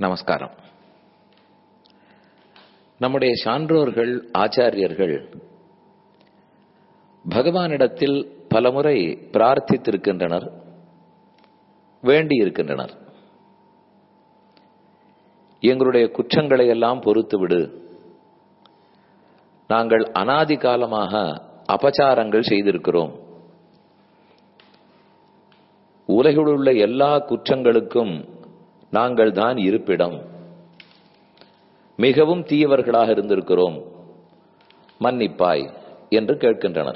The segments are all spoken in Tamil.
நமஸ்காரம். நம்முடைய சான்றோர்கள், ஆச்சாரியர்கள் பகவானிடத்தில் பலமுறை பிரார்த்தித்திருக்கின்றனர், வேண்டி இருக்கின்றனர். எங்களுடைய குற்றங்களை எல்லாம் பொறுத்து விடு, நாங்கள் அனாதி காலமாக அபச்சாரங்கள் செய்திருக்கிறோம், உலகில் உள்ள எல்லா குற்றங்களுக்கும் நாங்கள் தான் இருப்பிடம், மிகவும் தீயவர்களாக இருந்திருக்கிறோம், மன்னிப்பாய் என்று கேட்கின்றனர்.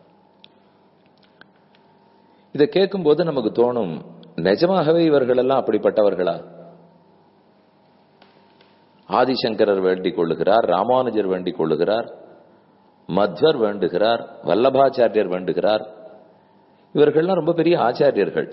இதை கேட்கும்போது நமக்கு தோணும், நிஜமாகவே இவர்கள் எல்லாம் அப்படிப்பட்டவர்களா? ஆதிசங்கரர் வேண்டிக் கொள்ளுகிறார், ராமானுஜர் வேண்டிக் கொள்ளுகிறார், மத்வர் வேண்டுகிறார், வல்லபாச்சாரியர் வேண்டுகிறார். இவர்கள்லாம் ரொம்ப பெரிய ஆச்சாரியர்கள்.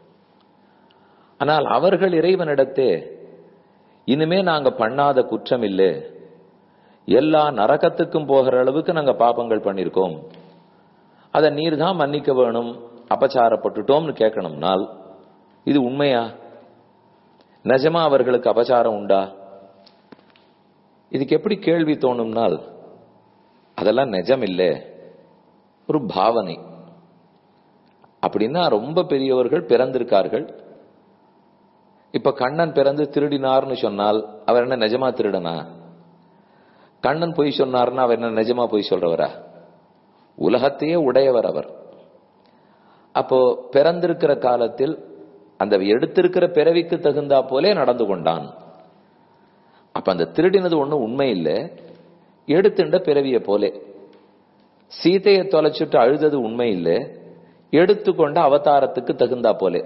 ஆனால் அவர்கள் இறைவனிடத்தே இனிமே நாங்க பண்ணாத குற்றம் இல்லை, எல்லா நரகத்துக்கும் போகிற அளவுக்கு நாங்க பாபங்கள் பண்ணிருக்கோம், அதை நீர் தான் மன்னிக்க வேணும், அபச்சாரப்பட்டுட்டோம்னு கேட்கணும்னால் இது உண்மையா? நிஜமா அவர்களுக்கு அபச்சாரம் உண்டா? இதுக்கு எப்படி கேள்வி தோணும்னால், அதெல்லாம் நிஜம் இல்லை, ஒரு பாவனை. அப்படின்னா ரொம்ப பெரியவர்கள் பிறந்திருக்கார்கள். இப்ப கண்ணன் பிறந்து திருடினார்னு சொன்னால் அவர் என்ன நிஜமா திருடனா? கண்ணன் பொய் சொன்னார்னா அவர் என்ன நிஜமா பொய் சொல்றவரா? உலகத்தையே உடையவர் அவர். அப்போ பிறந்திருக்கிற காலத்தில் அந்த எடுத்திருக்கிற பிறவிக்கு தகுந்தா போலே நடந்து கொண்டான். அப்ப அந்த திருடினது ஒண்ணு உண்மை இல்லை, எடுத்துண்ட பிறவிய போலே. சீதையை தொலைச்சுட்டு அழுதது உண்மை இல்லை, எடுத்துக்கொண்ட அவதாரத்துக்கு தகுந்தா போலே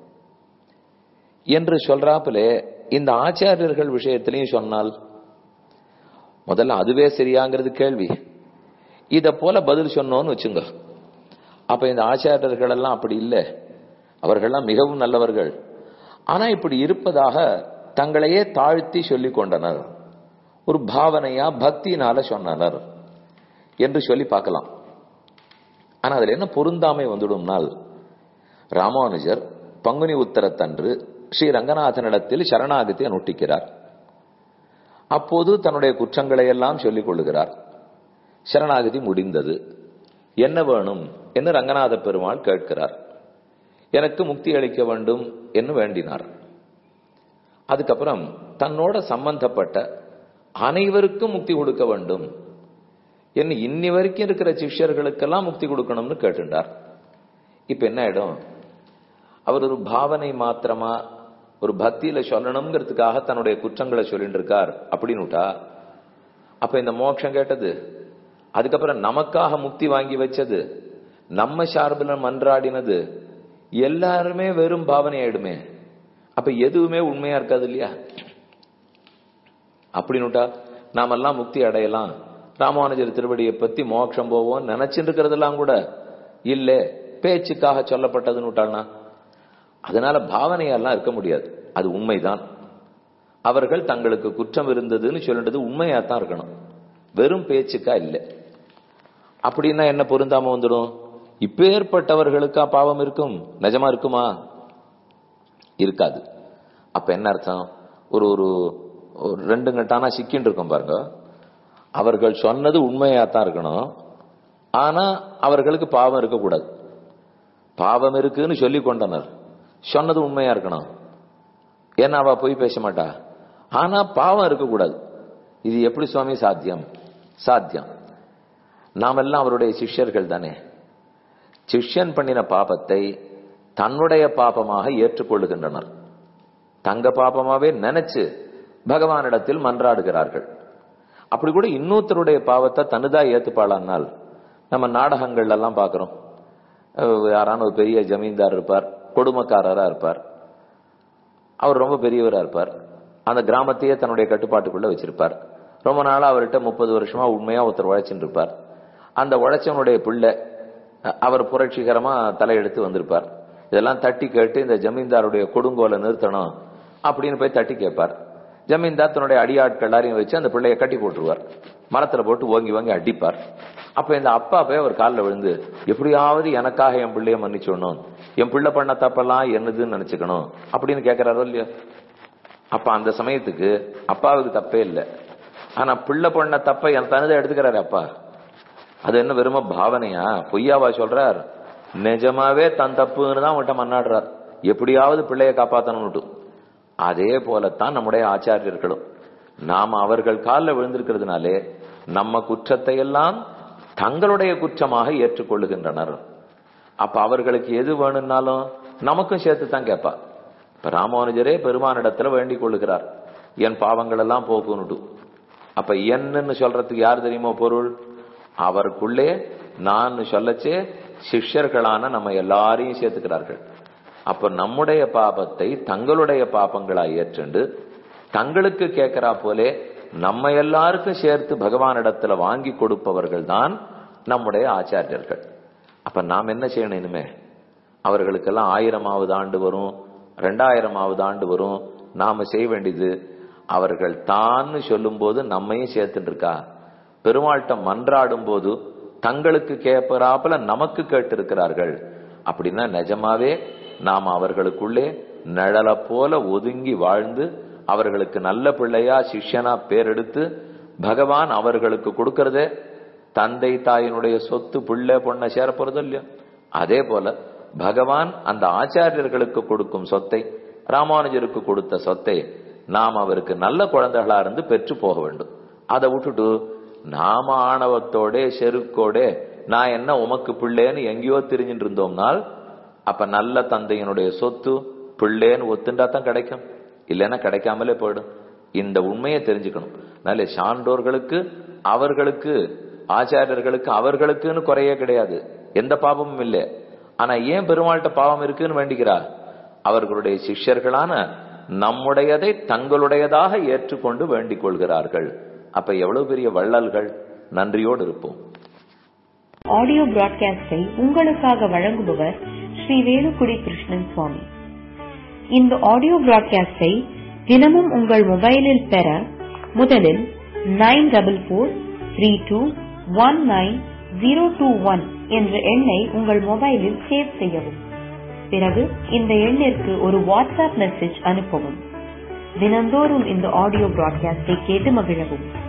என்று சொல்றாப்புலே இந்த ஆச்சாரியர்கள் விஷயத்திலையும் சொன்னால் முதல்ல அதுவே சரியாங்கிறது கேள்வி. இத போல பதில் சொன்னோன்னு வச்சுங்க, அப்ப இந்த ஆச்சாரியர்கள் எல்லாம் அப்படி இல்லை, அவர்கள்லாம் மிகவும் நல்லவர்கள். ஆனா இப்படி இருப்பதாக தங்களையே தாழ்த்தி சொல்லிக் கொண்டனர், ஒரு பாவனையா பக்தினால சொன்னனர் என்று சொல்லி பார்க்கலாம். ஆனா அதுல என்ன பொருந்தாமை வந்துடும்னால், ராமானுஜர் பங்குனி உத்தரத்தன்று ஸ்ரீ ரங்கநாதனிடத்தில் சரணாகதி அனுஷ்டிக்கிறார். அப்போது தன்னுடைய குற்றங்களை எல்லாம் சொல்லிக் கொள்ளுகிறார். சரணாகதி முடிந்தது, என்ன வேணும் என்று ரங்கநாத பெருமாள் கேட்கிறார். எனக்கு முக்தி அளிக்க வேண்டும் என்று வேண்டினார். அதுக்கப்புறம் தன்னோட சம்பந்தப்பட்ட அனைவருக்கும் முக்தி கொடுக்க வேண்டும் என்று இன்னி வரைக்கும் இருக்கிற சிஷ்யர்களுக்கெல்லாம் முக்தி கொடுக்கணும்னு கேட்டுட்டார். இப்ப என்ன ஆயிடும்? அவர் ஒரு பாவனை மாத்திரமா ஒரு பக்தியில சொல்லணுங்கிறதுக்காக தன்னுடைய குற்றங்களை சொல்லிட்டு இருக்கார் அப்படின்னுட்டா, அப்ப இந்த மோட்சம் கேட்டது, அதுக்கப்புறம் நமக்காக முக்தி வாங்கி வச்சது, நம்ம சார்பில் மன்றாடினது எல்லாருமே வெறும் பாவனை ஆயிடுமே. அப்ப எதுவுமே உண்மையா இருக்காது இல்லையா? அப்படின்னுட்டா நாமெல்லாம் முக்தி அடையலாம், ராமானுஜர் திருவடியை பத்தி மோட்சம் போவோம் நினைச்சுட்டு இருக்கிறதெல்லாம் கூட இல்ல, பேச்சுக்காக சொல்லப்பட்டதுன்னு விட்டாள்னா, அதனால பாவனையெல்லாம் இருக்க முடியாது. அது உண்மைதான், அவர்கள் தங்களுக்கு குற்றம் இருந்ததுன்னு சொல்லிட்டது உண்மையாத்தான் இருக்கணும், வெறும் பேச்சுக்கா இல்லை. அப்படின்னா என்ன பொருந்தாம வந்துடும்? இப்பேற்பட்டவர்களுக்கா பாவம் இருக்கும்? நிஜமா இருக்குமா? இருக்காது. அப்ப என்ன அர்த்தம்? ஒரு ஒரு ரெண்டு கட்டானா சிக்கின்னு இருக்கும் பாருங்க, அவர்கள் சொன்னது உண்மையாத்தான் இருக்கணும், ஆனா அவர்களுக்கு பாவம் இருக்கக்கூடாது. பாவம் இருக்குன்னு சொல்லி கொண்டனர், சொன்னது உண்மையா இருக்கணும், ஏன்னா அவ போய் பேச மாட்டா, ஆனா பாவம் இருக்கக்கூடாது. இது எப்படி சுவாமி சாத்தியம்? சாத்தியம். நாமெல்லாம் அவருடைய சிஷ்யர்கள் தானே. சிஷ்யன் பண்ணின பாபத்தை தன்னுடைய பாபமாக ஏற்றுக்கொள்ளுகின்றனர், தங்க பாபமாவே நினைச்சு பகவானிடத்தில் மன்றாடுகிறார்கள். அப்படி கூட இன்னொருத்தருடைய பாவத்தை தன்னுதா ஏத்துப்பாளானால், நம்ம நாடகங்கள் எல்லாம் பாக்குறோம், யாரான ஒரு பெரிய ஜமீன்தார் இருப்பார், கொடுமைக்காரரா இருப்பார், அவர் ரொம்ப பெரியவரா இருப்பார், அந்த கிராமத்தையே தன்னுடைய கட்டுப்பாட்டுக்குள்ள வச்சிருப்பார். ரொம்ப நாளா அவர்கிட்ட 30 வருஷமா உண்மையா ஒருத்தர் உழைச்சுட்டு இருப்பார். அந்த உழைச்சவனுடைய பிள்ளை அவர் புரட்சிகரமா தலையெடுத்து வந்திருப்பார். இதெல்லாம் தட்டி கேட்டு இந்த ஜமீன்தாருடைய கொடுங்கோலை நிறுத்தணும் அப்படின்னு போய் தட்டி கேட்பார். ஜமீன்தார் தன்னுடைய அடியாட்கள் எல்லாரையும் வச்சு அந்த பிள்ளைய கட்டி போட்டுருவார், மரத்துல போட்டு ஓங்கி வாங்கி அடிப்பார். அப்ப இந்த அப்பா போய் அவர் காலில் விழுந்து, எப்படியாவது எனக்காக என் பிள்ளைய மன்னிச்சுடணும், என் பிள்ளை பண்ண தப்பெல்லாம் என்னதுன்னு நினைச்சுக்கணும் அப்படின்னு கேட்கிறாரோ இல்லையா? அப்ப அந்த சமயத்துக்கு அப்பாவுக்கு தப்பே இல்லை. ஆனா பிள்ளை பொண்ண தப்ப என் தனதை எடுத்துக்கிறாரு அப்பா. அது என்ன வெறும பாவனையா? பொய்யாவா சொல்றார்? நிஜமாவே தன் தப்புன்னு தான் அவன்கிட்ட மன்னாடுறார், எப்படியாவது பிள்ளைய காப்பாத்தணும். அதே போலத்தான் நம்முடைய ஆச்சாரியர்களும். நாம அவர்கள் காலில் விழுந்திருக்கிறதுனாலே நம்ம குற்றத்தை எல்லாம் தங்களுடைய குற்றமாக ஏற்றுக்கொள்ளுகின்றனர். அப்ப அவர்களுக்கு எது வேணும்னாலும் நமக்கும் சேர்த்து தான் கேட்பா. இப்ப ராமானுஜரே பெருமானிடத்துல வேண்டிக் கொள்ளுகிறார், என் பாவங்கள் எல்லாம் போக்குனுட்டு. அப்ப என்னன்னு சொல்றதுக்கு யார் தெரியுமோ பொருள்? அவருக்குள்ளே நான் சொல்லச்சே சிஷ்யர்களான நம்ம எல்லாரையும் சேர்த்துக்கிறார்கள். அப்ப நம்முடைய பாபத்தை தங்களுடைய பாபங்களா ஏற்றுண்டு தங்களுக்கு கேட்கிறா போலே நம்ம எல்லாருக்கும் சேர்த்து பகவானிடத்துல வாங்கி கொடுப்பவர்கள் தான் நம்முடைய ஆச்சாரியர்கள். அப்ப நாம் என்ன செய்யணும்? இனிமே அவர்களுக்கெல்லாம் 1000வது ஆண்டு வரும், 2000வது ஆண்டு வரும். நாம செய்ய வேண்டியது, அவர்கள் தான் சொல்லும் போது நம்மையும் சேர்த்துட்டு இருக்கா. பெருமாள்கிட்ட மன்றாடும் போது தங்களுக்கு கேட்பறாப்புல நமக்கு கேட்டு இருக்கிறார்கள். அப்படின்னா நிஜமாவே நாம் அவர்களுக்குள்ளே நிழல போல ஒதுங்கி வாழ்ந்து அவர்களுக்கு நல்ல பிள்ளையா சிஷ்யனா பேரெடுத்து பகவான் அவர்களுக்கு கொடுக்கறதே தந்தை தாயினுடைய சொத்து பிள்ளை பொண்ண சேர போறது இல்லையோ, அதே போல பகவான் அந்த ஆச்சாரியர்களுக்கு கொடுக்கும் சொத்தை, ராமானுஜருக்கு கொடுத்த சொத்தை நாம் அவருக்கு நல்ல குழந்தைகளா இருந்து பெற்று போக வேண்டும். அதை விட்டுட்டு நாம ஆணவத்தோட செருக்கோட நான் என்ன உமக்கு பிள்ளைன்னு எங்கேயோ தெரிஞ்சுட்டு இருந்தோம்னால் அப்ப நல்ல தந்தையினுடைய சொத்து பிள்ளைன்னு ஒத்துண்டா தான் கிடைக்கும், இல்லைன்னா கிடைக்காமலே போயிடும். இந்த உண்மையை தெரிஞ்சுக்கணும். நல்ல சான்றோர்களுக்கு அவர்களுக்கு ஆச்சாரியர்களுக்கு அவர்களுக்குன்னு குறையே கிடையாது, எந்த பாவமும் இல்லை. ஆனா ஏன் பெருமாள்கிட்ட பாவம் இருக்குன்னு வேண்டிக்கிறா? அவர்களுடைய சிஷ்யர்களான நம்முடையதை தங்களுடையதாக ஏற்றுக்கொண்டு வேண்டிக் கொள்கிறார்கள். அப்ப எவ்வளவு பெரிய வள்ளல்கள்! நன்றியோடு இருப்போம். ஆடியோ பிராட்காஸ்டை உங்களுக்காக வழங்குபவர் ஸ்ரீ வேலுக்குடி கிருஷ்ணன் சுவாமி. இந்த ஆடியோ பிராட்காஸ்டை தினமும் உங்கள் மொபைலில் பெற முதலில் 9443219021 என்ற எண்ணை உங்கள் மொபைலில் சேவ் செய்யவும். பிறகு இந்த எண்ணிற்கு ஒரு வாட்ஸ்அப் மெசேஜ் அனுப்பவும். தினந்தோறும் இந்த ஆடியோ பிராட்காஸ்டை கேட்டு மகிழவும்.